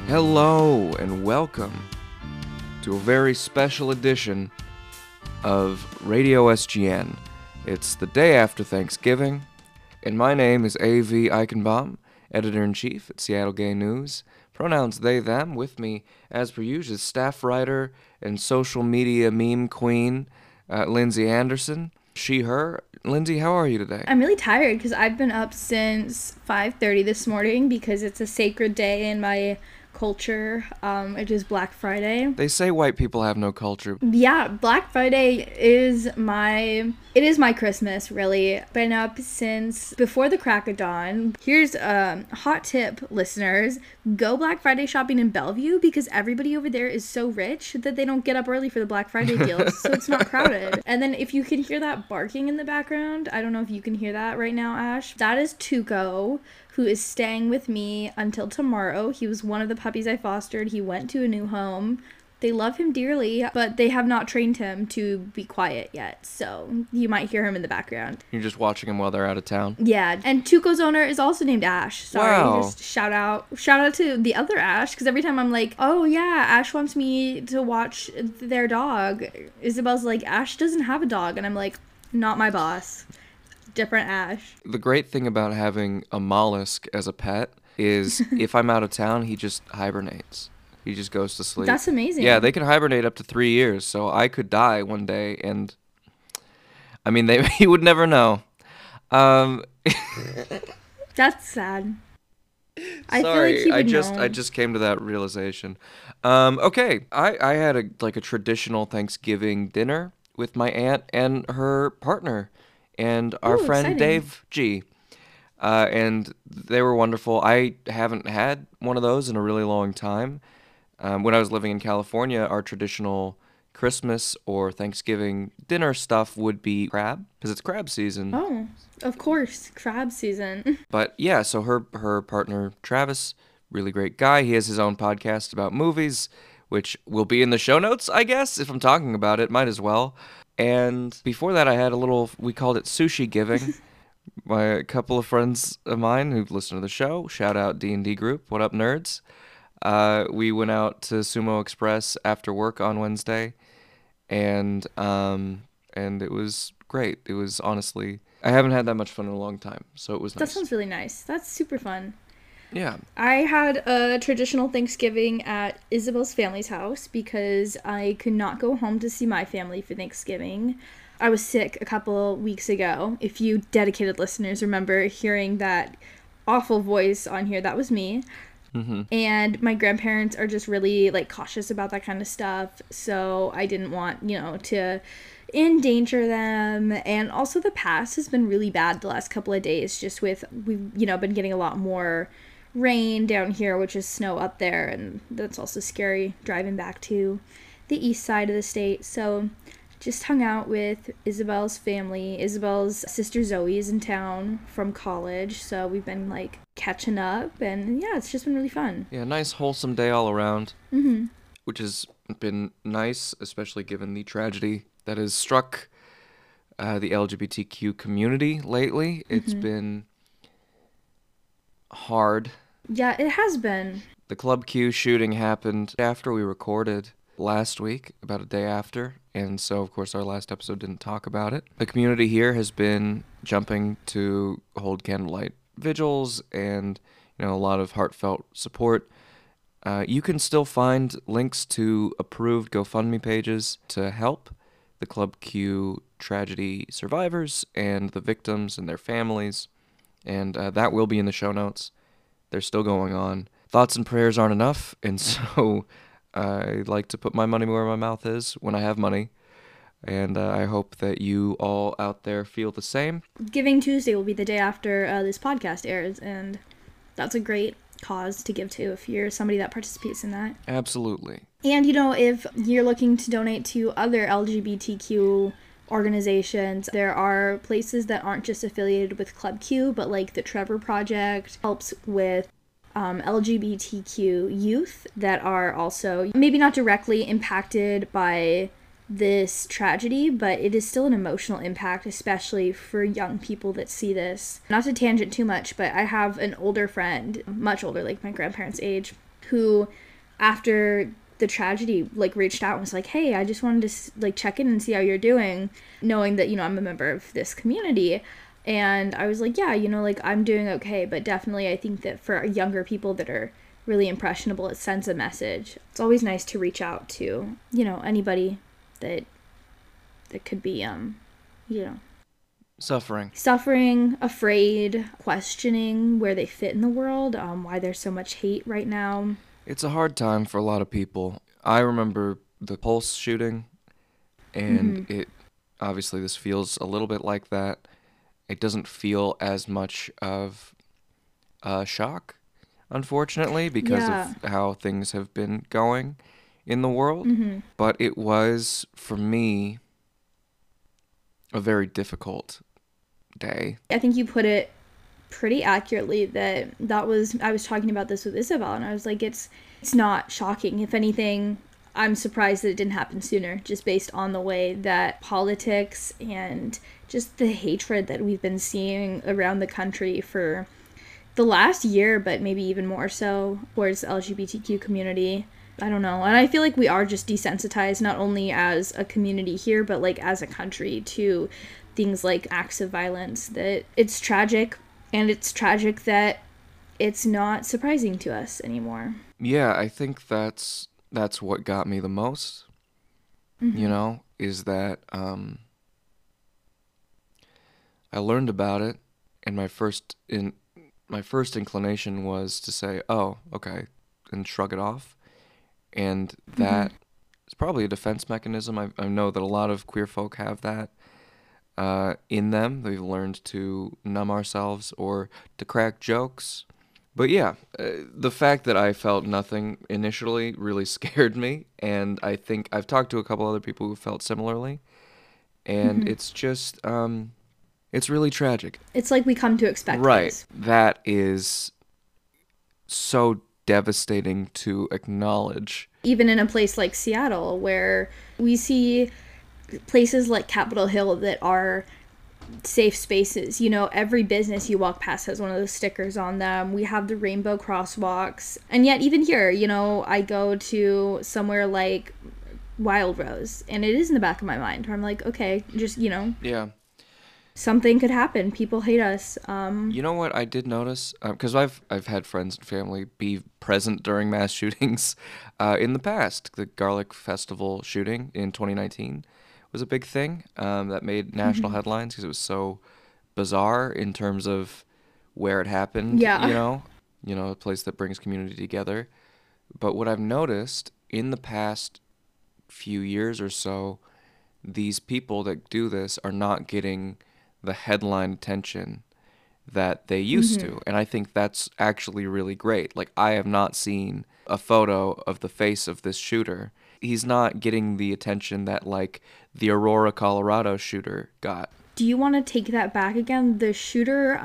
Hello and welcome to a very special edition of Radio SGN. It's the day after Thanksgiving, and my name is A.V. Eichenbaum, Editor-in-Chief at Seattle Gay News. Pronouns they, them. With me, as per usual, is staff writer and social media meme queen, Lindsay Anderson. She, her. Lindsay, how are you today? I'm really tired because I've been up since 5:30 this morning because it's a sacred day in my culture. It is Black Friday. They say white people have no culture. Yeah, Black Friday is my Christmas, really. Been up since before the crack of dawn. Here's a hot tip, listeners. Go Black Friday shopping in Bellevue because everybody over there is so rich that they don't get up early for the Black Friday deals, so it's not crowded. And then if you can hear that barking in the background, I don't know if you can hear that right now, Ash. That is Tuco, who is staying with me until tomorrow. He was one of the puppies I fostered. He went to a new home. They love him dearly, but they have not trained him to be quiet yet, so you might hear him in the background. You're just watching them while they're out of town? Yeah, and Tuco's owner is also named Ash. Sorry, wow. Just shout out to the other Ash, because every time I'm like, oh yeah, Ash wants me to watch their dog, Isabel's like, Ash doesn't have a dog, and I'm like, not my boss. Different Ash. The great thing about having a mollusk as a pet is if I'm out of town, he just hibernates. He just goes to sleep. That's amazing. Yeah, they can hibernate up to 3 years, so I could die one day, and I mean, he would never know. That's sad. I feel like he would know. I just came to that realization. Okay, I had a traditional Thanksgiving dinner with my aunt and her partner and our friend exciting. Dave G. And they were wonderful. I haven't had one of those in a really long time. When I was living in California, our traditional Christmas or Thanksgiving dinner stuff would be crab, because it's crab season. Oh, of course, crab season. But yeah, so her partner, Travis, really great guy. He has his own podcast about movies, which will be in the show notes, I guess. If I'm talking about it, might as well. And before that, I had we called it sushi giving. A couple of friends of mine who've listened to the show, shout out D&D group, what up nerds? We went out to Sumo Express after work on Wednesday, and it was great. It was honestly, I haven't had that much fun in a long time, so it was nice. That sounds really nice. That's super fun. Yeah. I had a traditional Thanksgiving at Isabel's family's house because I could not go home to see my family for Thanksgiving. I was sick a couple weeks ago. If you dedicated listeners remember hearing that awful voice on here, that was me. Mm-hmm. And my grandparents are just really cautious about that kind of stuff, so I didn't want to endanger them. And also the past has been really bad the last couple of days, just with we've been getting a lot more rain down here, which is snow up there, and that's also scary driving back to the east side of the state. So just hung out with Isabel's family. Isabel's sister Zoe is in town from college, so we've been catching up, and yeah, it's just been really fun. Yeah, nice wholesome day all around. Mm-hmm. Which has been nice, especially given the tragedy that has struck the LGBTQ community lately. Mm-hmm. It's been hard. Yeah, it has been. The Club Q shooting happened after we recorded last week, about a day after, and so of course our last episode didn't talk about it. The community here has been jumping to hold candlelight vigils and a lot of heartfelt support. You can still find links to approved GoFundMe pages to help the Club Q tragedy survivors and the victims and their families, and that will be in the show notes. They're still going on. Thoughts and prayers aren't enough, and so I like to put my money where my mouth is when I have money, and I hope that you all out there feel the same. Giving Tuesday will be the day after this podcast airs, and that's a great cause to give to if you're somebody that participates in that. Absolutely. And if you're looking to donate to other LGBTQ organizations, there are places that aren't just affiliated with Club Q, but the Trevor Project helps with LGBTQ youth that are also maybe not directly impacted by this tragedy, but it is still an emotional impact, especially for young people that see this. Not to tangent too much, but I have an older friend, much older, like my grandparents' age, who, after the tragedy, like reached out and was like, hey, I just wanted to like check in and see how you're doing, knowing that, you know, I'm a member of this community. And I was like, yeah, you know, like I'm doing okay. But definitely I think that for younger people that are really impressionable, it sends a message. It's always nice to reach out to, you know, anybody that could be you know, suffering, afraid, questioning where they fit in the world, why there's so much hate right now. It's a hard time for a lot of people. I remember the Pulse shooting, and it obviously this feels a little bit like that. It doesn't feel as much of a shock, unfortunately, because of how things have been going in the world. But it was, for me, a very difficult day. I think you put it pretty accurately that was, I was talking about this with Isabel, and I was like, it's not shocking. If anything, I'm surprised that it didn't happen sooner, just based on the way that politics and just the hatred that we've been seeing around the country for the last year, but maybe even more so towards the LGBTQ community. I don't know. And I feel like we are just desensitized, not only as a community here, but like as a country, to things like acts of violence. That it's tragic, and it's tragic that it's not surprising to us anymore. Yeah, I think that's what got me the most, you know, is that I learned about it, and my first inclination was to say, oh, okay, and shrug it off. And that is probably a defense mechanism. I know that a lot of queer folk have that in them. They've learned to numb ourselves or to crack jokes. But yeah, the fact that I felt nothing initially really scared me. And I think I've talked to a couple other people who felt similarly. And it's just, it's really tragic. It's like we come to expect Right. this. That is so devastating to acknowledge. Even in a place like Seattle, where we see places like Capitol Hill that are safe spaces. You know, every business you walk past has one of those stickers on them. We have the rainbow crosswalks. And yet even here, you know, I go to somewhere like Wild Rose, and it is in the back of my mind where I'm like, okay, just, you know. Yeah. Something could happen. People hate us. You know what I did notice? Because I've had friends and family be present during mass shootings in the past. The Garlic Festival shooting in 2019 was a big thing that made national headlines because it was so bizarre in terms of where it happened. Yeah. You know, a place that brings community together. But what I've noticed in the past few years or so, these people that do this are not getting the headline attention that they used to. And I think that's actually really great. Like, I have not seen a photo of the face of this shooter. He's not getting the attention that, like, the Aurora, Colorado shooter got. Do you want to take that back again? The shooter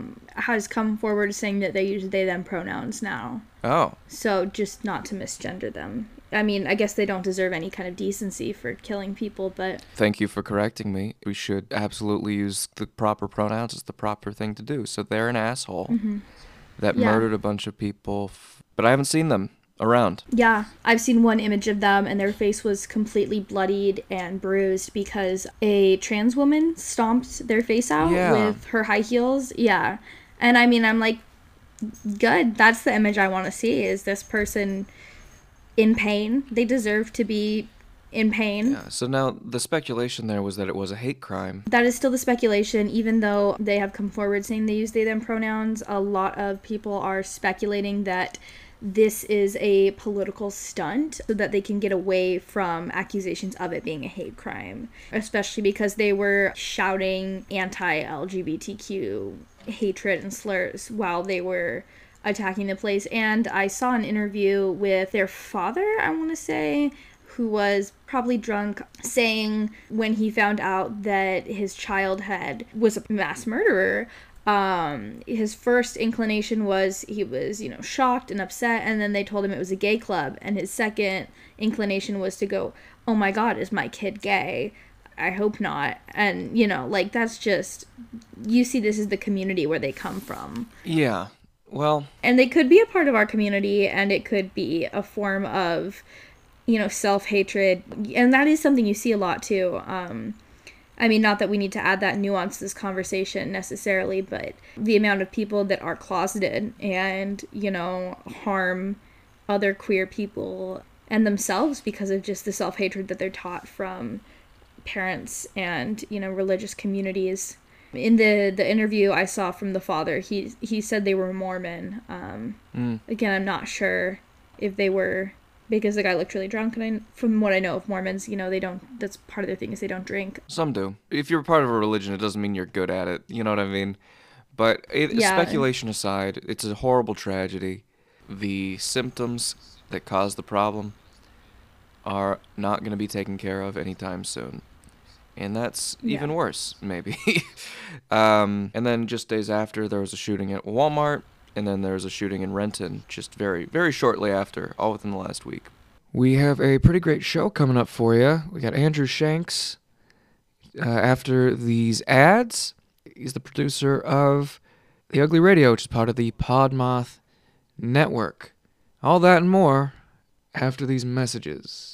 has come forward saying that they use they, them pronouns now. Oh. So just not to misgender them. I mean, I guess they don't deserve any kind of decency for killing people, but... Thank you for correcting me. We should absolutely use the proper pronouns. It's the proper thing to do. So they're an asshole that murdered a bunch of people, but I haven't seen them around. Yeah, I've seen one image of them, and their face was completely bloodied and bruised because a trans woman stomped their face out with her high heels. Yeah. And I mean, I'm like, good. That's the image I want to see, is this person in pain. They deserve to be in pain. Yeah, so now the speculation there was that it was a hate crime. That is still the speculation, even though they have come forward saying they use they, them pronouns. A lot of people are speculating that this is a political stunt so that they can get away from accusations of it being a hate crime, especially because they were shouting anti-LGBTQ hatred and slurs while they were attacking the place. And I saw an interview with their father, I want to say, who was probably drunk, saying when he found out that his child was a mass murderer, his first inclination was he was, you know, shocked and upset, and then they told him it was a gay club, and his second inclination was to go, oh my god, is my kid gay? I hope not. And, you know, like, that's just, you see this is the community where they come from. Yeah. Well, And they could be a part of our community, and it could be a form of, self-hatred. And that is something you see a lot too. I mean, not that we need to add that nuance to this conversation necessarily, but the amount of people that are closeted and, harm other queer people and themselves because of just the self-hatred that they're taught from parents and, religious communities. In the interview I saw from the father, he said they were Mormon. Again, I'm not sure if they were, because the guy looked really drunk, and from what I know of Mormons, they don't, that's part of their thing is they don't drink. some do. If you're part of a religion, it doesn't mean you're good at it. You know what I mean? But Yeah. speculation aside, it's a horrible tragedy. The symptoms that cause the problem are not going to be taken care of anytime soon. And that's even Yeah. worse, maybe. And then just days after, there was a shooting at Walmart, and then there was a shooting in Renton just very, very shortly after, all within the last week. We have a pretty great show coming up for you. We got Andrew Shanks. After these ads, he's the producer of The Ugly Radio, which is part of the Podmoth Network. All that and more after these messages.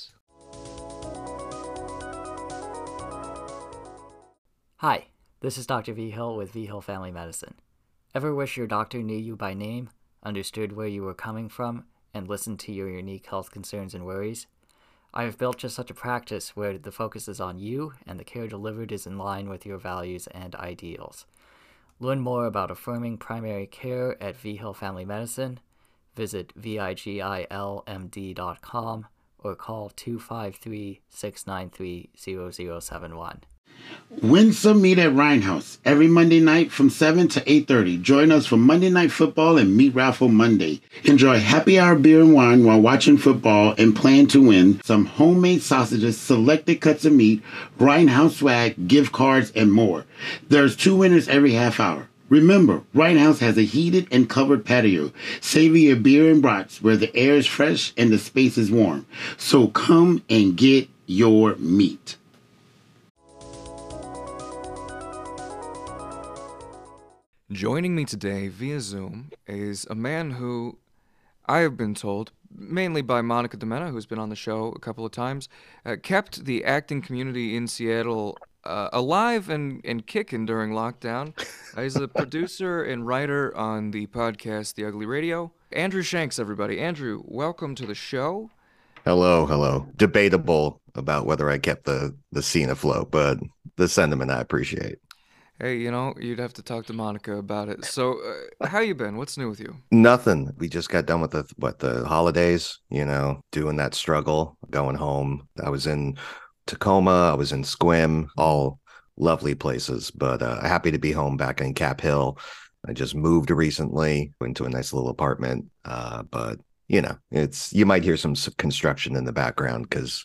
Hi, this is Dr. V. Hill with V. Hill Family Medicine. Ever wish your doctor knew you by name, understood where you were coming from, and listened to your unique health concerns and worries? I have built just such a practice where the focus is on you and the care delivered is in line with your values and ideals. Learn more about affirming primary care at V. Hill Family Medicine. Visit vigilmd.com or call 253-693-0071. Win some meat at Rhinehouse every Monday night from 7 to 8:30. Join us for Monday Night Football and Meat Raffle Monday. Enjoy happy hour beer and wine while watching football and plan to win some homemade sausages, selected cuts of meat, Rhinehouse swag, gift cards, and more. There's 2 winners every half hour. Remember, Rhinehouse has a heated and covered patio. Savor your beer and brats where the air is fresh and the space is warm. So come and get your meat. Joining me today via Zoom is a man who I have been told, mainly by Monica DeMena, who's been on the show a couple of times, kept the acting community in Seattle alive and kicking during lockdown. He's a producer and writer on the podcast The Ugly Radio. Andrew Shanks, everybody. Andrew, welcome to the show. Hello. Debatable about whether I kept the scene afloat, but the sentiment I appreciate. Hey, you'd have to talk to Monica about it. So, how you been? What's new with you? Nothing. We just got done with the holidays, doing that struggle, going home. I was in Tacoma, I was in Sequim, all lovely places, but happy to be home back in Cap Hill. I just moved recently into a nice little apartment, but you might hear some construction in the background because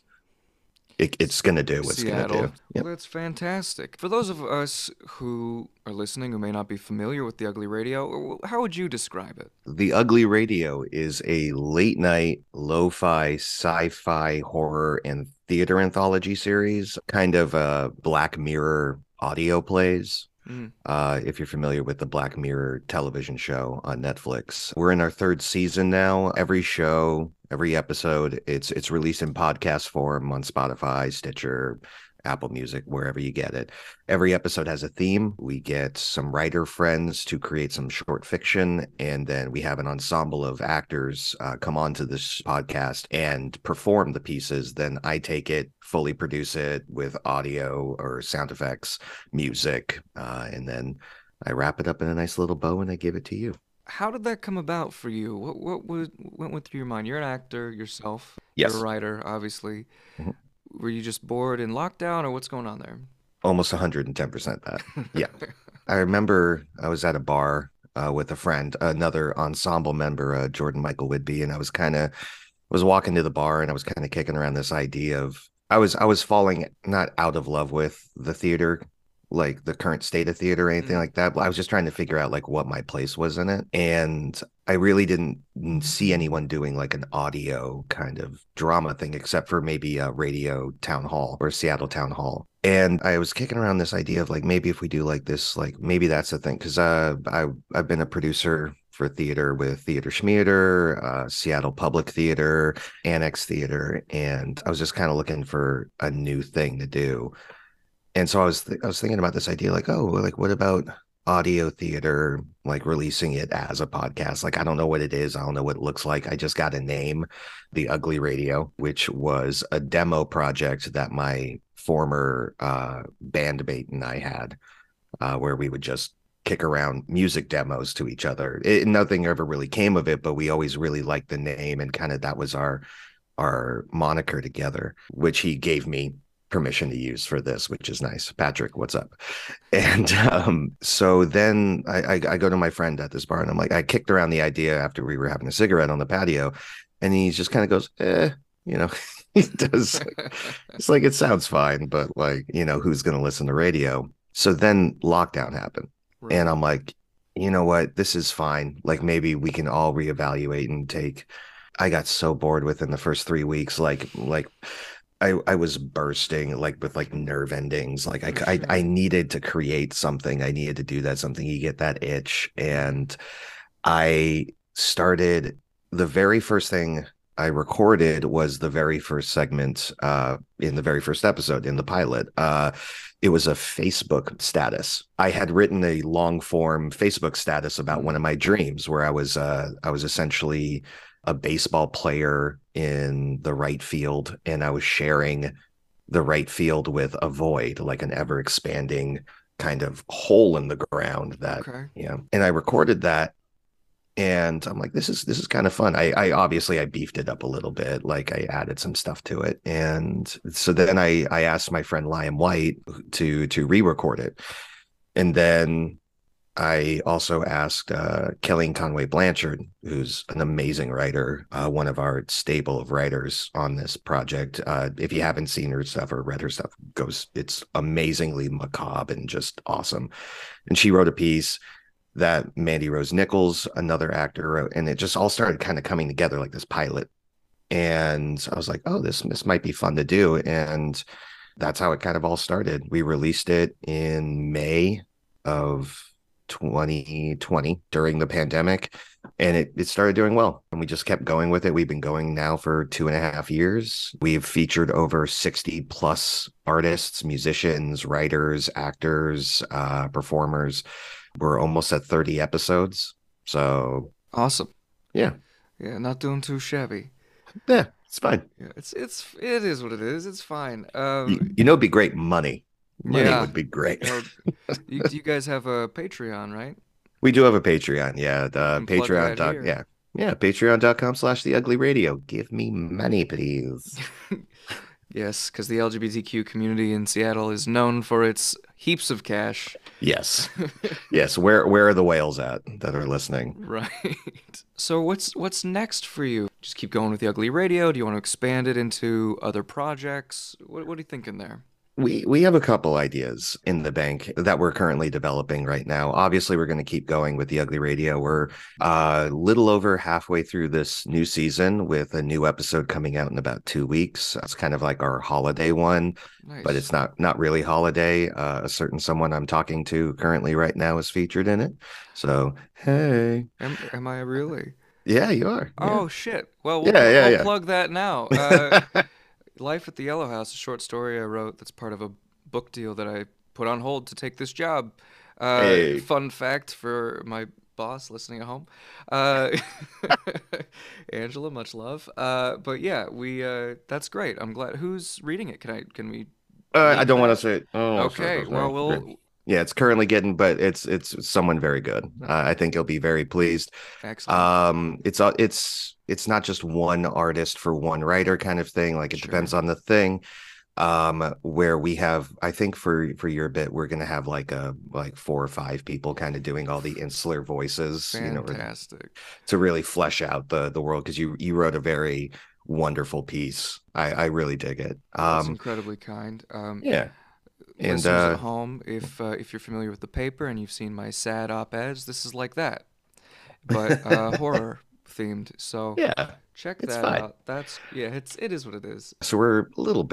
it's going to do what's going to do. Seattle. Yep. Well, that's fantastic. For those of us who are listening who may not be familiar with The Ugly Radio, how would you describe it? The Ugly Radio is a late night lo-fi, sci-fi, horror, and theater anthology series, kind of a Black Mirror audio plays. If you're familiar with the Black Mirror television show on Netflix. We're in our 3rd season now. Every show, every episode, it's released in podcast form on Spotify, Stitcher, Apple Music, wherever you get it. Every episode has a theme. We get some writer friends to create some short fiction, and then we have an ensemble of actors come onto this podcast and perform the pieces. Then I take it, fully produce it with audio or sound effects, music, and then I wrap it up in a nice little bow and I give it to you. How did that come about for you? What went through your mind? You're an actor yourself. Yes. You're a writer, obviously. Mhm. Were you just bored in lockdown, or what's going on there? Almost 110% that. Yeah. I remember I was at a bar with a friend, another ensemble member, Jordan Michael Whidbey, and I was walking to the bar and I was kind of kicking around this idea of I was falling not out of love with the theater, like the current state of theater or anything like that, but I was just trying to figure out like what my place was in it. And I really didn't see anyone doing like an audio kind of drama thing, except for maybe a radio town hall or Seattle town hall. And I was kicking around this idea of like, maybe if we do like this, like maybe that's the thing. Cause I've been a producer for theater with Theater Schmeater, Seattle Public Theater, Annex Theater, and I was just kind of looking for a new thing to do. And so I was thinking about this idea, like, oh, like what about audio theater, like releasing it as a podcast? Like, I don't know what it is. I don't know what it looks like. I just got a name, The Ugly Radio, which was a demo project that my former bandmate and I had, where we would just kick around music demos to each other. Nothing ever really came of it, but we always really liked the name, and kind of that was our moniker together, which he gave me permission to use for this, which is nice. Patrick, what's up? And so then I go to my friend at this bar, and I'm like, I kicked around the idea after we were having a cigarette on the patio, and he just kind of goes, he does. It's like, it sounds fine, but like, who's going to listen to radio? So then lockdown happened. Right. And I'm like, you know what? This is fine. Like, maybe we can all reevaluate and take. I got so bored within the first 3 weeks. Like I was bursting, like, with like nerve endings. Like I needed to create something. I needed to do that something. You get that itch. And I started, the very first thing I recorded was the very first segment in the very first episode, in the pilot. It was a Facebook status. I had written a long form Facebook status about one of my dreams, where I was essentially a baseball player in the right field, and I was sharing the right field with a void, like an ever expanding kind of hole in the ground that, and I recorded that. And I'm like, this is kind of fun. I obviously I beefed it up a little bit, like I added some stuff to it. And so then I asked my friend Liam White to re-record it. And then I also asked Kelly Conway Blanchard, who's an amazing writer, one of our stable of writers on this project. If you haven't seen her stuff or read her stuff, it's amazingly macabre and just awesome. And she wrote a piece that Mandy Rose Nichols, another actor, wrote, and it just all started kind of coming together like this pilot. And I was like, oh, this might be fun to do. And that's how it kind of all started. We released it in May of 2020 during the pandemic, and it started doing well, and we just kept going with it. We've been going now for 2.5 years. We've featured over 60 plus artists, musicians, writers, actors, performers. We're almost at 30 episodes. So awesome. Yeah, not doing too shabby. Yeah, it's fine. Yeah, it is what it is. It's fine. It'd be great. Money would be great. You guys have a Patreon, right? We do have a Patreon. Yeah, the Patreon. Patreon.com/theuglyradio. Give me money, please. Yes, because the LGBTQ community in Seattle is known for its heaps of cash. Yes. Yes. Where are the whales at that are listening? Right. So what's next for you? Just keep going with the Ugly Radio? Do you want to expand it into other projects? What are you thinking there? We have a couple ideas in the bank that we're currently developing right now. Obviously, we're going to keep going with the Ugly Radio. We're a little over halfway through this new season, with a new episode coming out in about 2 weeks. It's kind of like our holiday one, nice. But it's not really holiday. A certain someone I'm talking to currently right now is featured in it. So, hey. Am I really? Yeah, you are. Oh, yeah. Shit. Well, we'll plug that now. Life at the Yellow House, a short story I wrote that's part of a book deal that I put on hold to take this job. Hey. Fun fact for my boss listening at home. Angela, much love. But yeah, that's great. I'm glad. Who's reading it? Can we? I don't want to say it. Oh, okay. Well, yeah, it's currently getting, but it's someone very good. I think he'll be very pleased. Excellent. It's not just one artist for one writer kind of thing. Like, it depends on the thing. Where we have, I think for your bit, we're gonna have like 4 or 5 people kind of doing all the insular voices. Fantastic. To really flesh out the world, because you wrote a very wonderful piece. I really dig it. That's incredibly kind. Yeah. Listeners at home, if you're familiar with the paper and you've seen my sad op-eds, this is like that, but horror themed. So yeah, check that out. It is what it is. So we're a little bit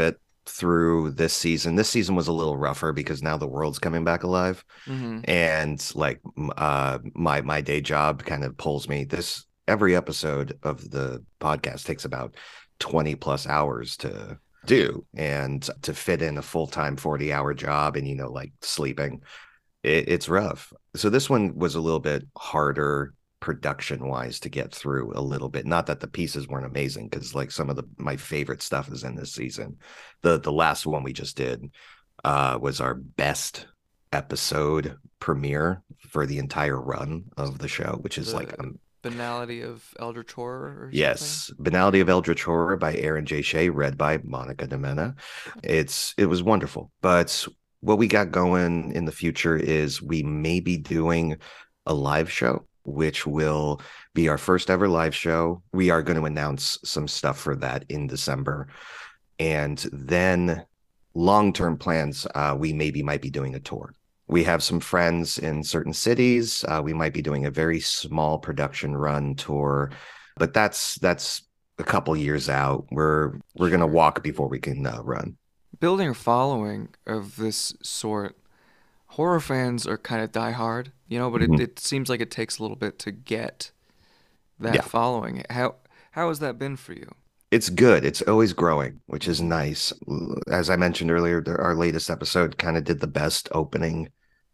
through this season. This season was a little rougher because now the world's coming back alive. And like my day job kind of pulls me. This every episode of the podcast takes about 20 plus hours to do, and to fit in a full-time 40-hour job and like sleeping, it's rough. So this one was a little bit harder production wise to get through a little bit. Not that the pieces weren't amazing, because like some of my favorite stuff is in this season. The last one we just did was our best episode premiere for the entire run of the show, which is like Banality of Eldritch Horror or something? Yes, Banality of Eldritch Horror by Aaron J. Shea, read by Monica Demena. It was wonderful. But what we got going in the future is we may be doing a live show, which will be our first ever live show. We are going to announce some stuff for that in December. And then long-term plans, we might be doing a tour. We have some friends in certain cities. We might be doing a very small production run tour, but that's a couple years out. We're going to walk before we can run. Building a following of this sort, horror fans are kind of diehard, but it seems like it takes a little bit to get that following. How has that been for you? It's good. It's always growing, which is nice. As I mentioned earlier, our latest episode kind of did the best opening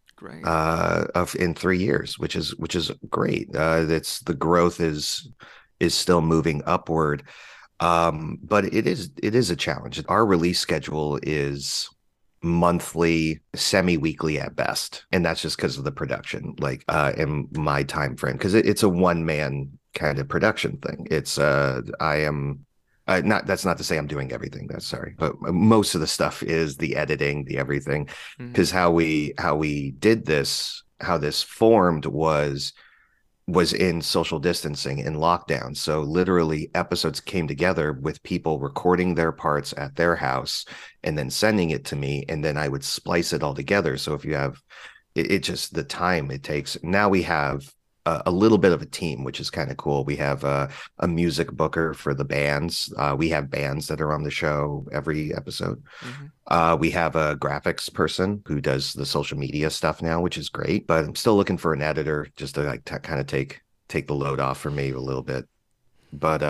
in 3 years, which is great. It's the growth is still moving upward, but it is a challenge. Our release schedule is monthly, semi-weekly at best, and that's just because of the production, like in my time frame, because it's a one-man kind of production thing. It's that's not to say I'm doing everything. That's sorry, but most of the stuff is the editing, the everything. Because how we did this, how this formed was in social distancing in lockdown. So literally episodes came together with people recording their parts at their house and then sending it to me, and then I would splice it all together. So if you have it just the time it takes. Now we have a little bit of a team, which is kind of cool. We have a music booker for the bands. We have bands that are on the show every episode. We have a graphics person who does the social media stuff now, which is great. But I'm still looking for an editor just to like kind of take the load off for me a little bit. But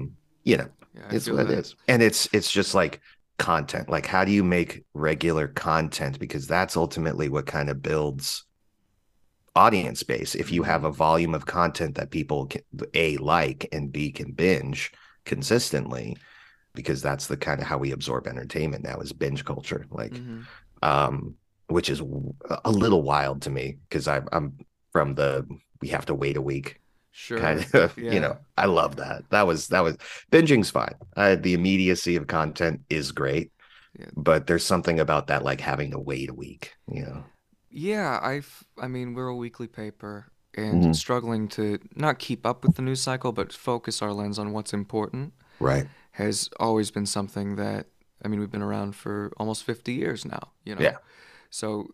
it's what it is, and it's just like content. Like, how do you make regular content? Because that's ultimately what kind of builds audience base. If you have a volume of content that people can, A, like, and B, can binge consistently, because that's the kind of how we absorb entertainment now, is binge culture, like which is a little wild to me, because I'm from the we have to wait a week kind of I love that. That was binging's fine. The immediacy of content is great, but there's something about that, like having to wait a week, Yeah, I mean, we're a weekly paper, and struggling to not keep up with the news cycle, but focus our lens on what's important. Right. Has always been something that, I mean, we've been around for almost 50 years now, Yeah. So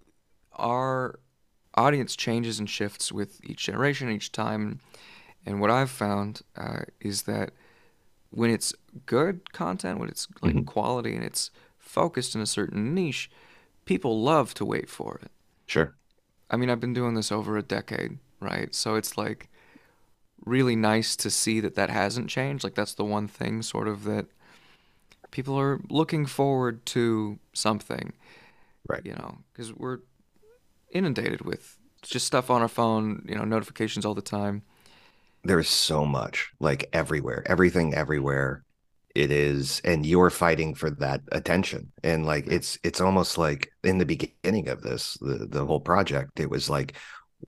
our audience changes and shifts with each generation, each time. And what I've found is that when it's good content, when it's like quality and it's focused in a certain niche, people love to wait for it. Sure. I mean, I've been doing this over a decade, right? So it's like really nice to see that hasn't changed. Like, that's the one thing sort of that people are looking forward to something. Right. Because we're inundated with just stuff on our phone, notifications all the time. There's so much, like, everywhere, everything everywhere. It is, and you're fighting for that attention. And like, it's almost like in the beginning of this, the whole project, it was like,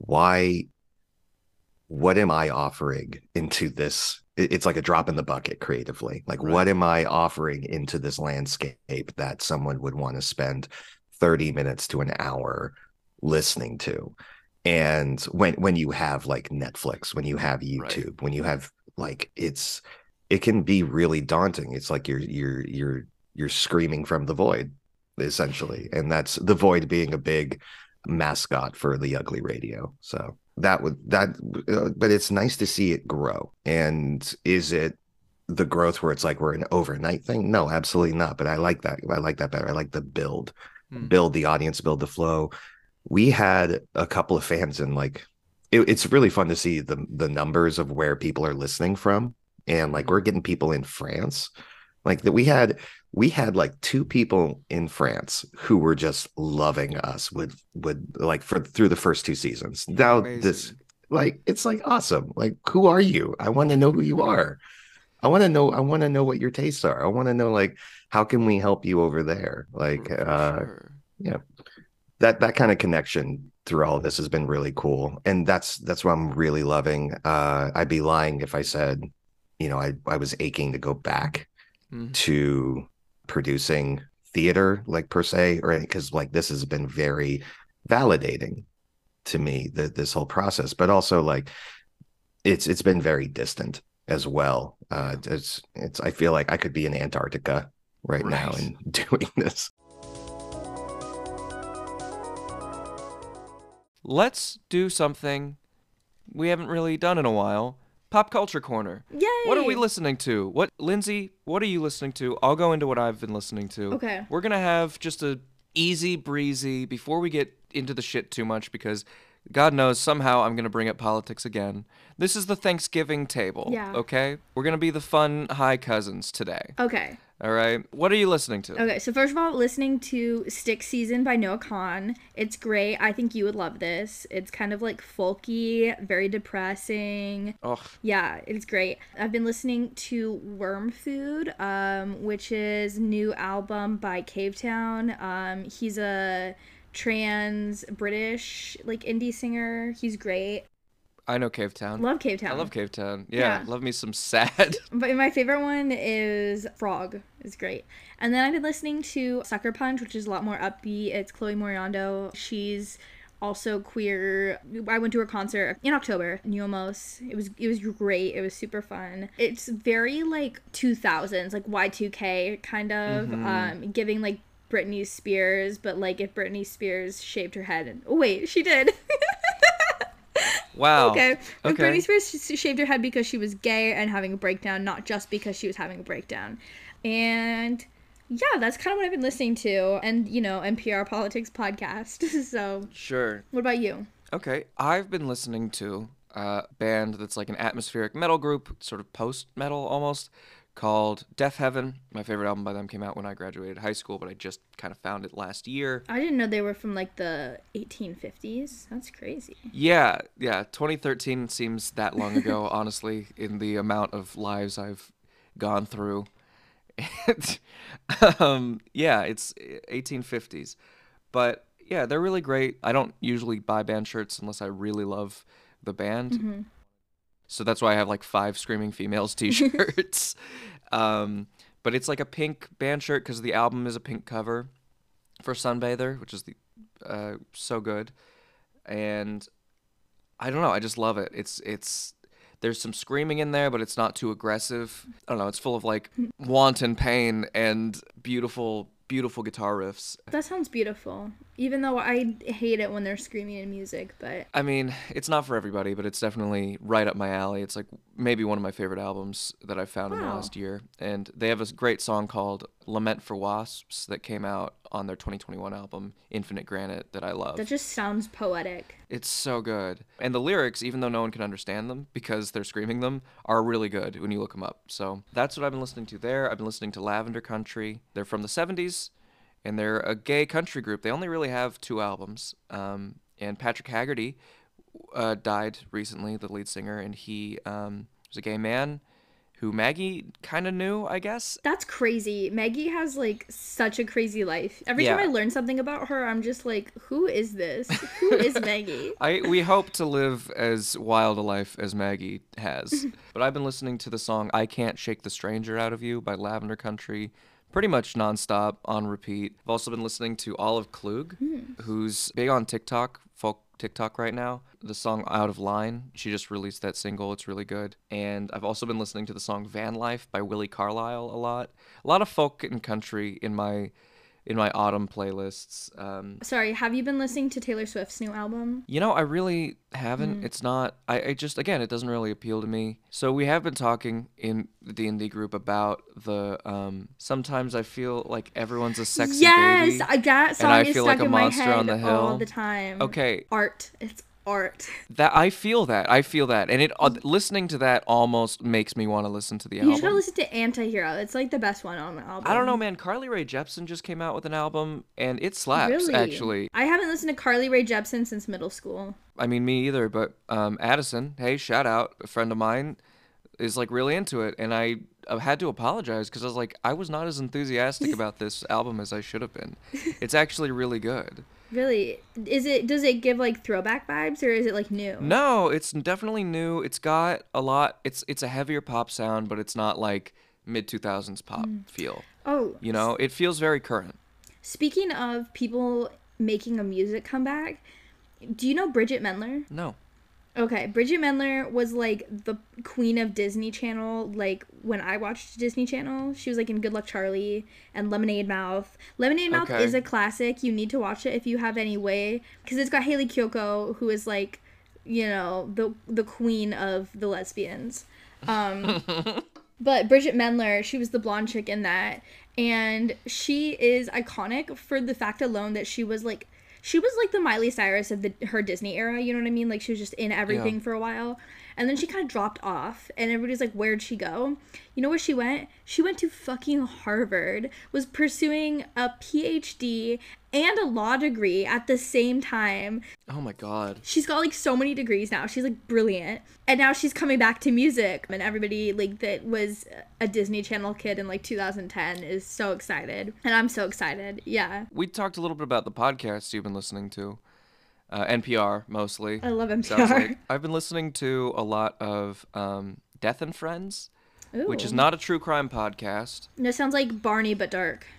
what am I offering into this? It's like a drop in the bucket creatively. Like, what am I offering into this landscape that someone would want to spend 30 minutes to an hour listening to? And when you have like Netflix, when you have YouTube, when you have like, it can be really daunting. It's like you're screaming from the void, essentially, and that's the void being a big mascot for the ugly radio. So but it's nice to see it grow. And is it the growth where it's like we're an overnight thing. No, absolutely not. But I like that. I like that better. I like the build the audience, build the flow. We had a couple of fans, and like it's really fun to see the numbers of where people are listening from. And like we're getting people in France. Like that we had like two people in France who were just loving us with like for through the first two seasons. Now this Amazing. like it's like awesome. Like who are you? I want to know who you are. I want to know what your tastes are. I want to know like how can we help you over there? Like For sure. yeah, that kind of connection through all of this has been really cool. And that's what I'm really loving. I'd be lying if I said, I was aching to go back Mhm. to producing theater like per se, or because like this has been very validating to me, this whole process, but also like it's been very distant as well. It's I feel like I could be in Antarctica right now Right. and doing this. Let's do something we haven't really done in a while. Pop culture corner. Yay! What are we listening to? Lindsay, what are you listening to? I'll go into what I've been listening to. Okay. We're going to have just a easy breezy before we get into the shit too much, because God knows somehow I'm going to bring up politics again. This is the Thanksgiving table. Yeah. Okay? We're going to be the fun high cousins today. Okay. All right? What are you listening to? Okay, so first of all, listening to Stick Season by Noah Kahn. It's great. I think you would love this. It's kind of like folky, very depressing. Ugh. Yeah, it's great. I've been listening to Worm Food, which is new album by Cavetown. He's a trans British like indie singer. He's great. I know Cavetown. Love Cavetown. I love Cavetown. Yeah, Yeah. love me some sad. But my favorite one is Frog. It's great. And then I've been listening to Sucker Punch, which is a lot more upbeat. It's Chloe Moriando. She's also queer. I went to her concert in October, Nuomos. It was great. It was super fun. It's very like 2000s, like Y2K kind of, giving like Britney Spears, but like if Britney Spears shaved her head and oh wait, she did. Wow. Okay. But Okay. Britney Spears shaved her head because she was gay and having a breakdown, not just because she was having a breakdown. And yeah, that's kind of what I've been listening to. And, NPR Politics podcast. So, Sure. what about you? Okay. I've been listening to a band that's like an atmospheric metal group, sort of post-metal almost, called Deaf Heaven. My favorite album by them came out when I graduated high school, but I just kind of found it last year. I didn't know they were from like the 1850s. That's crazy. Yeah. 2013 seems that long ago, honestly, in the amount of lives I've gone through. And, yeah, it's 1850s. But yeah, they're really great. I don't usually buy band shirts unless I really love the band. So that's why I have like 5 Screaming Females t-shirts. But it's like a pink band shirt because the album is a pink cover for Sunbather, which is so good. And I don't know, I just love it. It's there's some screaming in there, but it's not too aggressive. I don't know, it's full of like wanton pain and beautiful guitar riffs. That sounds beautiful. Even though I hate it when they're screaming in music, but I mean, it's not for everybody, but it's definitely right up my alley. It's like maybe one of my favorite albums that I've found in the Wow. last year. And they have a great song called Lament for Wasps that came out on their 2021 album, Infinite Granite, that I love. that just sounds poetic. It's so good. And the lyrics, even though no one can understand them because they're screaming them, are really good when you look them up. So that's what I've been listening to there. I've been listening to Lavender Country. They're from the 70s, and they're a gay country group. They only really have 2 albums. And Patrick Haggerty died recently, the lead singer, and he was a gay man who Maggie kind of knew, I guess. That's crazy. Maggie has like such a crazy life. Every time Yeah. I learn something about her, I'm just like, who is this? Who is Maggie? We hope to live as wild a life as Maggie has. But I've been listening to the song I Can't Shake the Stranger Out of You by Lavender Country pretty much nonstop on repeat. I've also been listening to Olive Klug, who's big on TikTok, folk TikTok right now. The song Out of Line, she just released that single. It's really good. And I've also been listening to the song Van Life by Willie Carlisle a lot. A lot of folk and country in my in my autumn playlists. Sorry, have you been listening to Taylor Swift's new album? I really haven't. It's not. I just again, it doesn't really appeal to me. So we have been talking in the D&D group about the. Sometimes I feel like everyone's a sexy baby. Yes, that song and I is feel stuck like a in my monster head on the hill all the time. Okay. Art. It's art. That I feel that. And it listening to that almost makes me want to listen to the album. You should listen to Anti-Hero. It's like the best one on the album. I don't know, man. Carly Rae Jepsen just came out with an album, and it slaps, Really? actually. I haven't listened to Carly Rae Jepsen since middle school. I mean, me either, but Addison, hey, shout out, a friend of mine, is like really into it, and I had to apologize because I was like, I was not as enthusiastic about this album as I should have been. It's actually really good. Really? Does it give like throwback vibes, or is it like new? No, it's definitely new. It's got a lot. It's a heavier pop sound, but it's not like mid 2000s pop feel. Oh. It feels very current. Speaking of people making a music comeback, do you know Bridget Mendler? No. Okay, Bridget Mendler was like the queen of Disney Channel. Like when I watched Disney Channel, she was like in Good Luck Charlie and Lemonade Mouth. Lemonade Mouth Okay. is a classic. You need to watch it if you have any way, because it's got Haley Kiyoko, who is like, the queen of the lesbians. But Bridget Mendler, she was the blonde chick in that, and she is iconic for the fact alone that she was like the Miley Cyrus of her Disney era, you know what I mean? Like, she was just in everything for a while. And then she kind of dropped off, and everybody's like, where'd she go? You know where she went? She went to fucking Harvard, was pursuing a PhD and a law degree at the same time. Oh my God. She's got like so many degrees now. She's like brilliant. And now she's coming back to music. And everybody like that was a Disney Channel kid in like 2010 is so excited. And I'm so excited. Yeah. We talked a little bit about the podcast you've been listening to. NPR mostly. I love NPR. Sounds like. I've been listening to a lot of Death and Friends, which is not a true crime podcast. No, sounds like Barney but dark.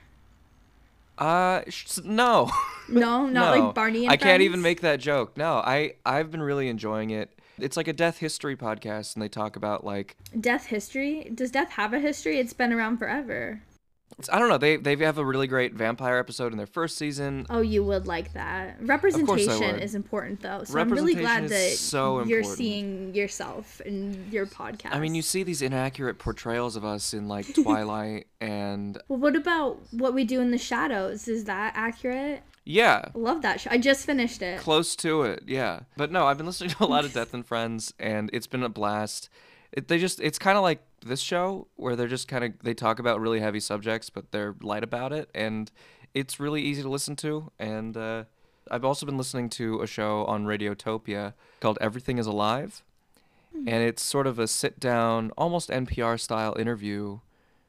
No. No, not like Barney and I can't Friends? even make that joke. No, I've been really enjoying it. It's like a death history podcast, and they talk about like Death history? Does death have a history? It's been around forever. I don't know. They have a really great vampire episode in their first season. Oh, you would like that. Representation would. is important, though. So I'm really glad Representation that is so you're important. seeing yourself in your podcast. I mean, you see these inaccurate portrayals of us in like Twilight and Well, what about What We Do in the Shadows? Is that accurate? yeah, I love that show. I just finished it. close to it. Yeah, but no, I've been listening to a lot of Death and Friends, and it's been a blast. It's kind of like this show where they're just they talk about really heavy subjects, but they're light about it, and it's really easy to listen to. And I've also been listening to a show on Radiotopia called Everything is Alive, and it's sort of a sit-down, almost NPR-style interview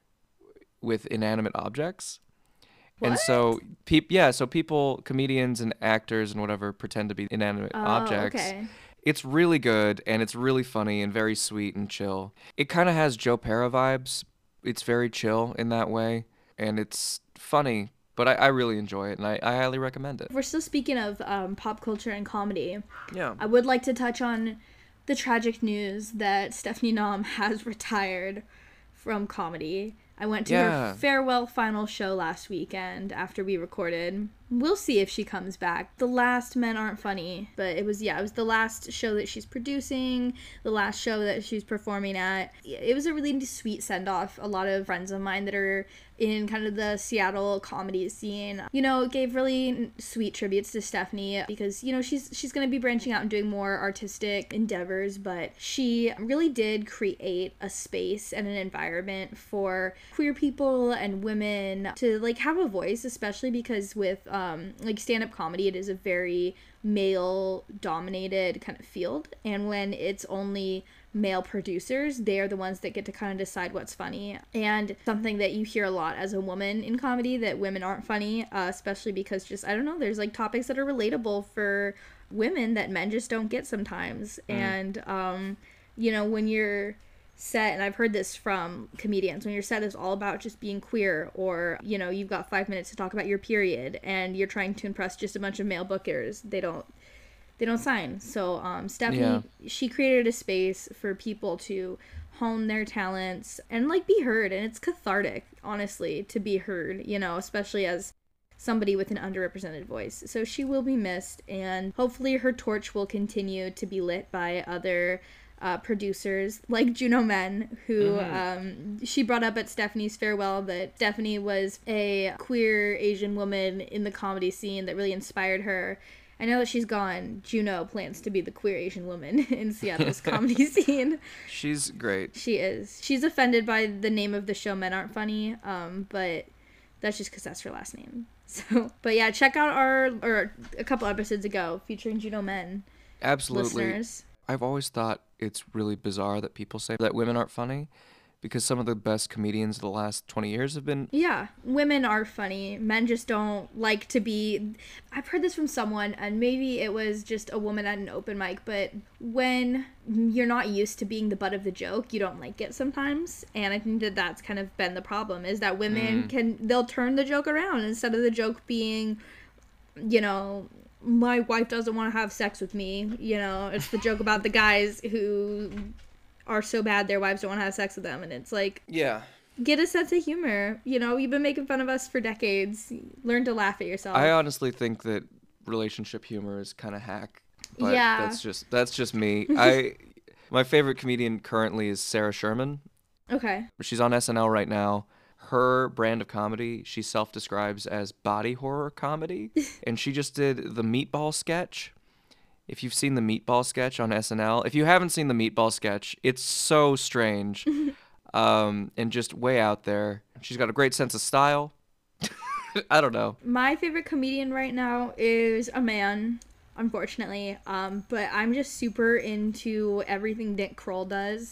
with inanimate objects. And so, people, comedians and actors and whatever, pretend to be inanimate objects. Okay. It's really good, and it's really funny and very sweet and chill. It kind of has Joe Pera vibes. It's very chill in that way, and it's funny, but I really enjoy it, and I highly recommend it. If we're still speaking of pop culture and comedy, Yeah. I would like to touch on the tragic news that Stephanie Nam has retired from comedy. I went to her farewell final show last weekend after we recorded. We'll see if she comes back. The last Men Aren't Funny, but it was the last show that she's producing, the last show that she's performing at. It was a really sweet send-off. A lot of friends of mine that are in kind of the Seattle comedy scene, gave really sweet tributes to Stephanie because, she's going to be branching out and doing more artistic endeavors, but she really did create a space and an environment for queer people and women to have a voice, especially because with stand-up comedy, it is a very male dominated kind of field, and when it's only male producers, they are the ones that get to kind of decide what's funny. And something that you hear a lot as a woman in comedy, that women aren't funny, especially because there's topics that are relatable for women that men just don't get sometimes. And when you're set, and I've heard this from comedians, when your set is all about just being queer, or you've got 5 minutes to talk about your period and you're trying to impress just a bunch of male bookers, they don't sign. So Stephanie, she created a space for people to hone their talents and be heard, and it's cathartic, honestly, to be heard, especially as somebody with an underrepresented voice. So she will be missed, and hopefully her torch will continue to be lit by other producers like Juno Men, who she brought up at Stephanie's farewell that Stephanie was a queer Asian woman in the comedy scene that really inspired her. I know that she's gone. Juno plans to be the queer Asian woman in Seattle's comedy scene. She's great. She is. She's offended by the name of the show Men Aren't Funny, but that's just because that's her last name. So, but yeah, check out or a couple episodes ago featuring Juno Men. Absolutely. Listeners. I've always thought it's really bizarre that people say that women aren't funny, because some of the best comedians of the last 20 years have been... Yeah, women are funny. Men just don't like to be... I've heard this from someone, and maybe it was just a woman at an open mic, but when you're not used to being the butt of the joke, you don't like it sometimes. And I think that that's kind of been the problem, is that women they'll turn the joke around instead of the joke being, you know... my wife doesn't want to have sex with me, you know, it's the joke about the guys who are so bad their wives don't want to have sex with them, and it's like, Yeah. get a sense of humor, you know, you've been making fun of us for decades, learn to laugh at yourself. I honestly think that relationship humor is kind of hack, but Yeah. that's just me. My favorite comedian currently is Sarah Sherman. Okay. She's on SNL right now. Her brand of comedy, she self-describes as body horror comedy, and she just did the Meatball sketch. If you've seen the Meatball sketch on SNL, if you haven't seen the Meatball sketch, it's so strange, and just way out there. She's got a great sense of style. I don't know. My favorite comedian right now is a man, unfortunately, but I'm just super into everything Nick Kroll does.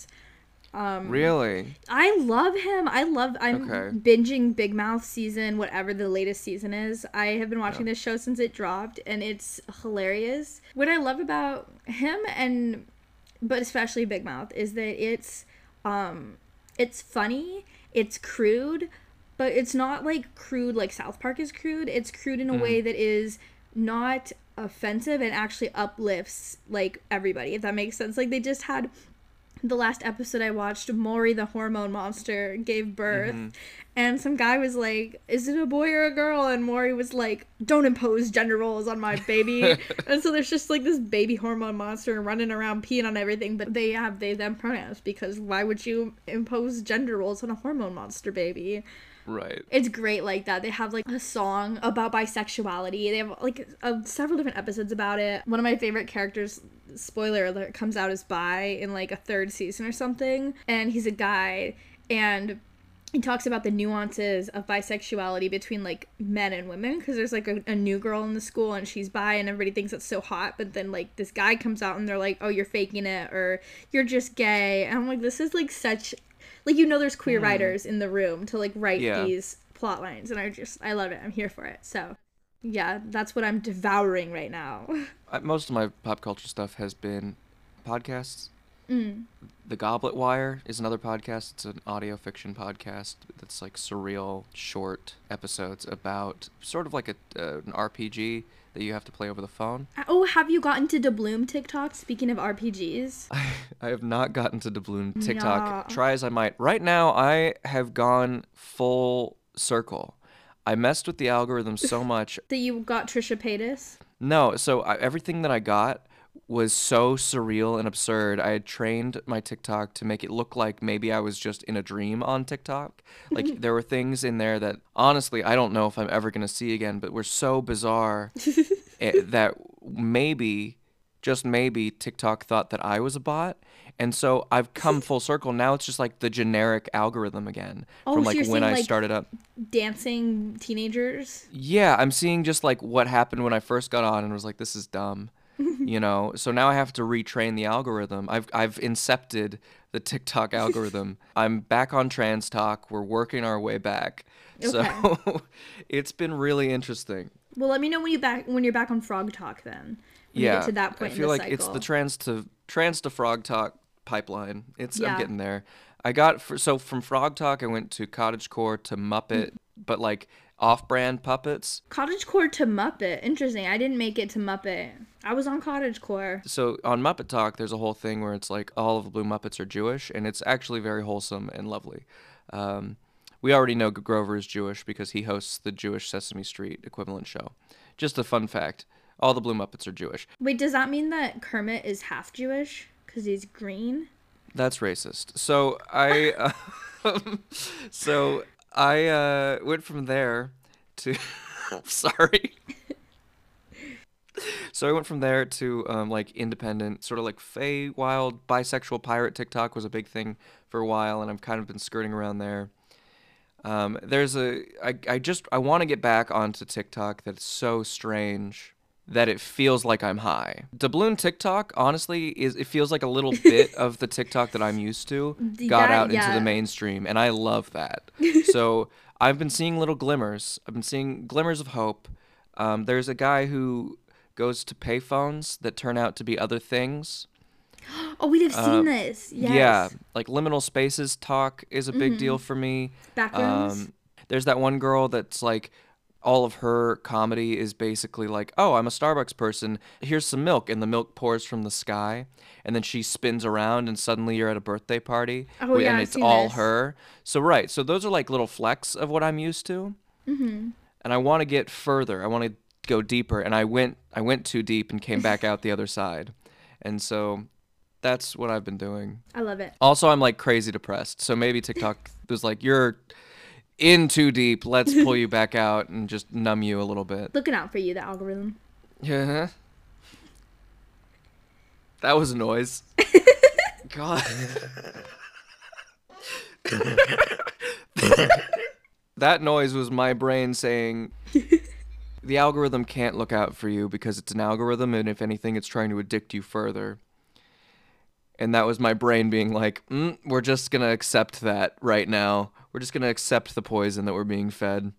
Really? I love him. I'm Okay. binging Big Mouth season, whatever the latest season is. I have been watching this show since it dropped, and it's hilarious. What I love about him, but especially Big Mouth, is that it's funny, it's crude, but it's not like crude like South Park is crude. It's crude in a way that is not offensive and actually uplifts like everybody, if that makes sense. Like, they just had the last episode I watched, Maury the hormone monster gave birth, and some guy was like, is it a boy or a girl? And Maury was like, don't impose gender roles on my baby. And so there's just like this baby hormone monster running around peeing on everything, but they have they them pronouns, because why would you impose gender roles on a hormone monster baby? Right. It's great like that. They have like a song about bisexuality. They have like several different episodes about it. One of my favorite characters, spoiler alert, comes out as bi in like a third season or something, and he's a guy, and he talks about the nuances of bisexuality between like men and women, because there's like a new girl in the school and she's bi and everybody thinks it's so hot, but then like this guy comes out and they're like, oh, you're faking it, or you're just gay. And I'm like, this is like such, like, you know, there's queer writers in the room to like write these plot lines, and I love it. I'm here for it. So yeah, that's what I'm devouring right now. Most of my pop culture stuff has been podcasts. The Goblet Wire is another podcast. It's an audio fiction podcast that's like surreal, short episodes about sort of like an RPG that you have to play over the phone. Oh, have you gotten to Doubloon TikTok? Speaking of RPGs. I have not gotten to Doubloon TikTok. Yeah. Try as I might. Right now, I have gone full circle. I messed with the algorithm so much. That you got Trisha Paytas? No, so everything that I got was so surreal and absurd. I had trained my TikTok to make it look like maybe I was just in a dream on TikTok. Like, there were things in there that, honestly, I don't know if I'm ever going to see again, but were so bizarre that maybe, just maybe, TikTok thought that I was a bot. And so I've come full circle. Now it's just like the generic algorithm again from so like you're when seeing, I like, started up. Dancing teenagers? Yeah, I'm seeing just like what happened when I first got on and was like, this is dumb. You know, so now I have to retrain the algorithm. I've incepted the TikTok algorithm. I'm back on Trans Talk. We're working our way back. Okay. So it's been really interesting. Well, let me know when you're back on Frog Talk then. When you get to that point I feel in the like cycle. it's the trans to Frog Talk pipeline. Yeah. I'm getting there. I got so from Frog Talk I went to Cottagecore to Muppet, but like off-brand puppets. Cottagecore to Muppet. Interesting. I didn't make it to Muppet. I was on Cottagecore. So on Muppet Talk, there's a whole thing where it's like all of the Blue Muppets are Jewish, and it's actually very wholesome and lovely. We already know Grover is Jewish because he hosts the Jewish Sesame Street equivalent show. Just a fun fact. All the Blue Muppets are Jewish. Wait, does that mean that Kermit is half Jewish because he's green? That's racist. So I went from there to sorry. So I went from there to like independent, sort of like Feywild, bisexual pirate. TikTok was a big thing for a while, and I've kind of been skirting around there. I want to get back onto TikTok. That's so strange that it feels like I'm high. Doubloon TikTok, honestly, it feels like a little bit of the TikTok that I'm used to got out into the mainstream, and I love that. So I've been seeing little glimmers. I've been seeing glimmers of hope. There's a guy who goes to payphones that turn out to be other things. Oh, we'd have seen this. Yes. Yeah, like liminal spaces talk is a big deal for me. Backrooms. There's that one girl that's like, all of her comedy is basically like, oh, I'm a Starbucks person. Here's some milk, and the milk pours from the sky, and then she spins around, and suddenly you're at a birthday party, Oh, yeah, and I've it's seen all this. her. So right, so those are like little flecks of what I'm used to, and I want to get further. I want to go deeper, and I went too deep and came back out the other side, and so that's what I've been doing. I love it. Also, I'm like crazy depressed, so maybe TikTok was like, you're in too deep, let's pull you back out and just numb you a little bit. Looking out for you, the algorithm. Yeah. That was a noise. God. That noise was my brain saying, the algorithm can't look out for you because it's an algorithm, and if anything, it's trying to addict you further. And that was my brain being like, we're just going to accept that right now. We're just going to accept the poison that we're being fed.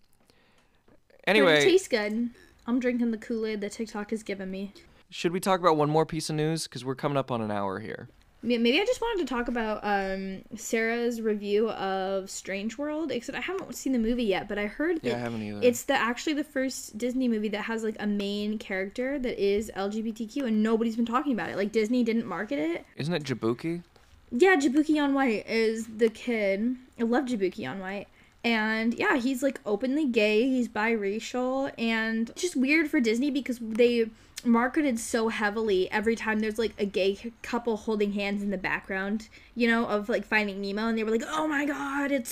But Anyway, it tastes good. I'm drinking the Kool-Aid that TikTok has given me. should we talk about one more piece of news? Because we're coming up on an hour here. Maybe I just wanted to talk about Sarah's review of Strange World, except I haven't seen the movie yet, but I heard that I haven't either. it's actually the first Disney movie that has like a main character that is LGBTQ, and nobody's been talking about it. Like Disney didn't market it. Isn't it Jabuki? Yeah, Jabuki on White is the kid. I love Jabuki on White. And yeah, he's like openly gay, he's biracial, and it's just weird for Disney because they marketed so heavily every time there's like a gay couple holding hands in the background, you know, of like Finding Nemo, and they were like, oh my god, it's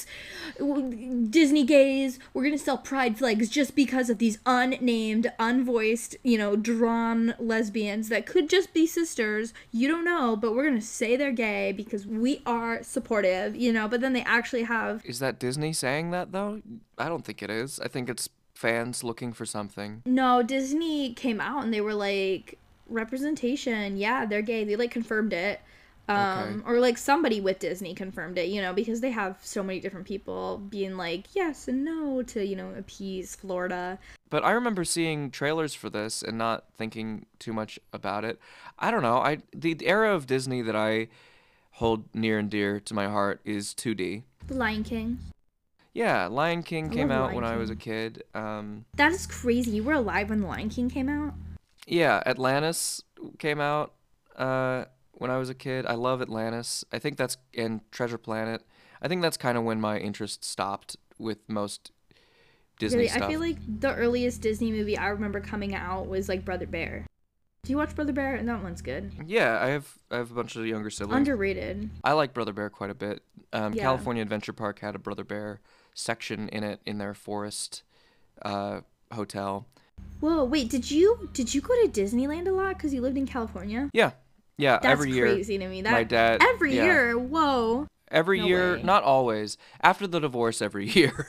Disney gays, we're gonna sell pride flags just because of these unnamed, unvoiced, you know, drawn lesbians that could just be sisters, you don't know, but we're gonna say they're gay because we are supportive, you know. But then they actually have Is that Disney saying that, though? I don't think it is. I think it's fans looking for something. No, Disney came out and they were like, representation, yeah, they're gay. They like confirmed it. Okay. Or like somebody with Disney confirmed it, you know, because they have so many different people being like yes and no to, you know, appease Florida. But I remember seeing trailers for this and not thinking too much about it. I don't know. The era of Disney that I hold near and dear to my heart is 2D. The Lion King. Yeah, Lion King I came love out Lion when I was a King. kid. That is crazy. You were alive when The Lion King came out? Yeah, Atlantis came out when I was a kid. I love Atlantis. I think that's, and Treasure Planet. I think that's kind of when my interest stopped with most Disney Really, stuff. I feel like the earliest Disney movie I remember coming out was like Brother Bear. Do you watch Brother Bear? And that one's good. Yeah, I have a bunch of younger siblings. Underrated. I like Brother Bear quite a bit. Yeah. California Adventure Park had a Brother Bear section in it in their forest hotel. Whoa, wait, did you go to Disneyland a lot because you lived in California? Yeah, That's every year. crazy to me. my dad. Every yeah. year, whoa. Every No year, way. not always. After the divorce, every year.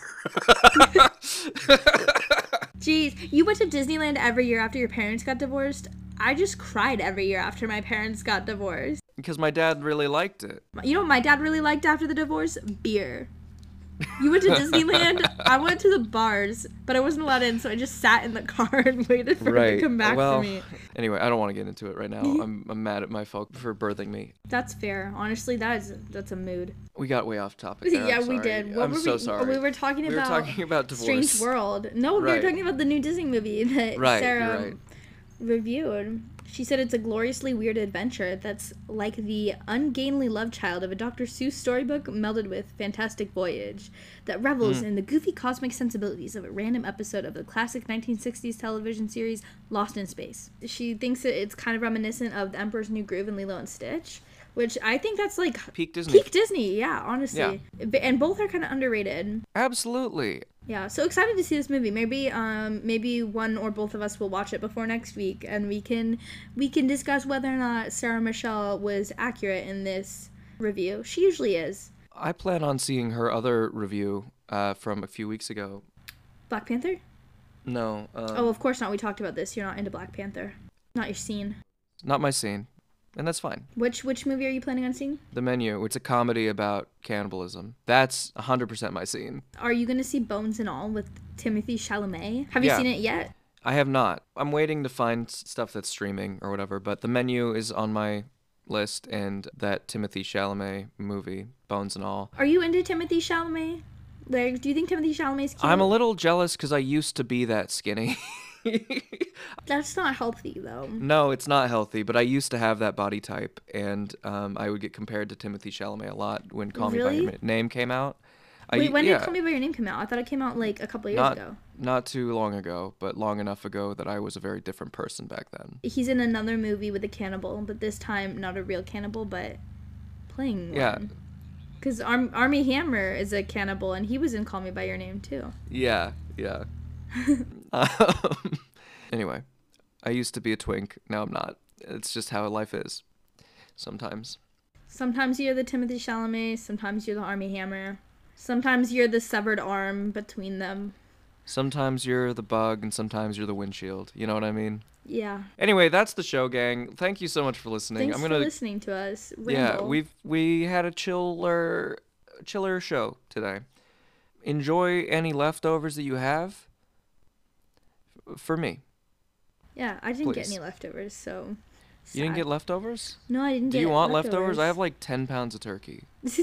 Jeez, you went to Disneyland every year after your parents got divorced? I just cried every year after my parents got divorced. Because my dad really liked it. You know what my dad really liked after the divorce? Beer. You went to Disneyland? I went to the bars, but I wasn't allowed in, so I just sat in the car and waited for him to come back well, for me. Anyway, I don't want to get into it right now. I'm mad at my folk for birthing me. That's fair. Honestly, that's a mood. We got way off topic there. Yeah, I'm we sorry. did. What I'm were so we? sorry. We were talking We were about talking about divorce. Strange World. No, we were Right. talking about the new Disney movie that Right, Sarah you're right. reviewed. She said it's a gloriously weird adventure that's like the ungainly love child of a Dr. Seuss storybook melded with Fantastic Voyage that revels in the goofy cosmic sensibilities of a random episode of the classic 1960s television series Lost in Space. She thinks that it's kind of reminiscent of The Emperor's New Groove and Lilo and Stitch, which I think that's like Peak Disney. Peak Disney, yeah, honestly. Yeah. And both are kind of underrated. Absolutely. Yeah, so excited to see this movie. Maybe one or both of us will watch it before next week, and we can discuss whether or not Sarah Michelle was accurate in this review. She usually is. I plan on seeing her other review from a few weeks ago. Black Panther? No. Oh, of course not. We talked about this. You're not into Black Panther. Not your scene. Not my scene. And that's fine. Which movie are you planning on seeing? The Menu. It's a comedy about cannibalism. That's 100% my scene. Are you going to see Bones and All with Timothée Chalamet? Have you seen it yet? I have not. I'm waiting to find stuff that's streaming or whatever, but The Menu is on my list, and that Timothée Chalamet movie, Bones and All. Are you into Timothée Chalamet? Like, do you think Timothée Chalamet's cute? I'm a little jealous because I used to be that skinny. That's not healthy, though. No, it's not healthy, but I used to have that body type, and I would get compared to Timothée Chalamet a lot when Call Me By Your Name came out. Wait, when did Call Me By Your Name come out? I thought it came out like a couple of years ago. Not too long ago, but long enough ago that I was a very different person back then. He's in another movie with a cannibal, but this time not a real cannibal, but playing one. Because Armie Hammer is a cannibal, and he was in Call Me By Your Name, too. Yeah. Anyway, I used to be a twink. Now I'm not. It's just how life is. Sometimes. Sometimes you're the Timothée Chalamet. Sometimes you're the Armie Hammer. Sometimes you're the severed arm between them. Sometimes you're the bug, and sometimes you're the windshield. You know what I mean? Yeah. Anyway, that's the show, gang. Thank you so much for listening. Thanks for listening to us. Ramble. Yeah, we had a chiller show today. Enjoy any leftovers that you have. For me. Yeah, I didn't get any leftovers, so sad. You didn't get leftovers? No, I didn't get leftovers. Do you want leftovers? I have like 10 pounds of turkey.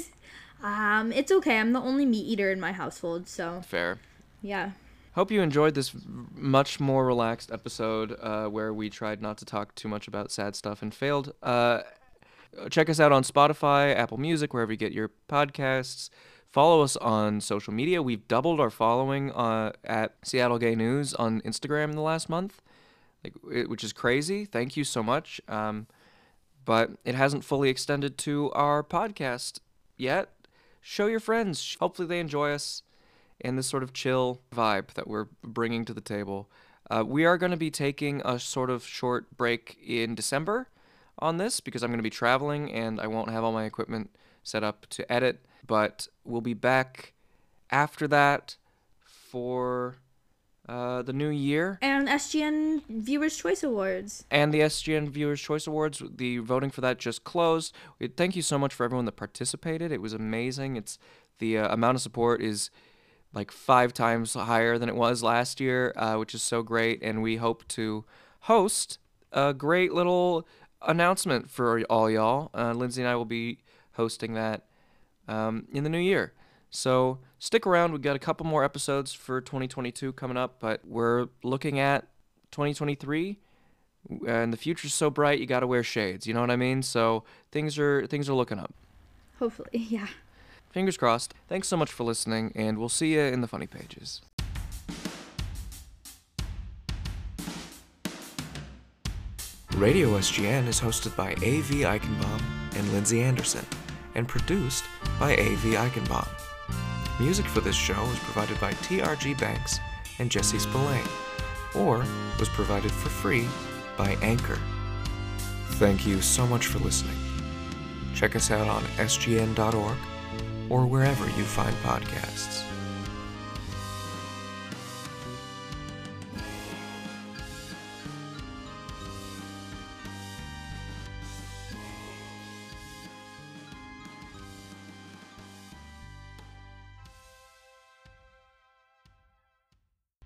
It's okay. I'm the only meat eater in my household, so. Fair. Yeah. Hope you enjoyed this much more relaxed episode where we tried not to talk too much about sad stuff and failed. Check us out on Spotify, Apple Music, wherever you get your podcasts. Follow us on social media. We've doubled our following at Seattle Gay News on Instagram in the last month, which is crazy. Thank you so much. But it hasn't fully extended to our podcast yet. Show your friends. Hopefully they enjoy us and this sort of chill vibe that we're bringing to the table. We are going to be taking a sort of short break in December on this because I'm going to be traveling and I won't have all my equipment set up to edit. But we'll be back after that for the new year. And SGN Viewers' Choice Awards. And the SGN Viewers' Choice Awards. The voting for that just closed. Thank you so much for everyone that participated. It was amazing. It's the amount of support is like 5 times higher than it was last year, which is so great. And we hope to host a great little announcement for all y'all. Lindsay and I will be hosting that in the new year. So stick around. We've got a couple more episodes for 2022 coming up, but we're looking at 2023 and the future's so bright you got to wear shades, you know what I mean? So things are looking up. Hopefully, yeah. Fingers crossed. Thanks so much for listening, and we'll see you in the funny pages. Radio SGN is hosted by A.V. Eichenbaum and Lindsay Anderson, and produced by A.V. Eichenbaum. Music for this show was provided by T.R.G. Banks and Jesse Spillane, or was provided for free by Anchor. Thank you so much for listening. Check us out on sgn.org or wherever you find podcasts.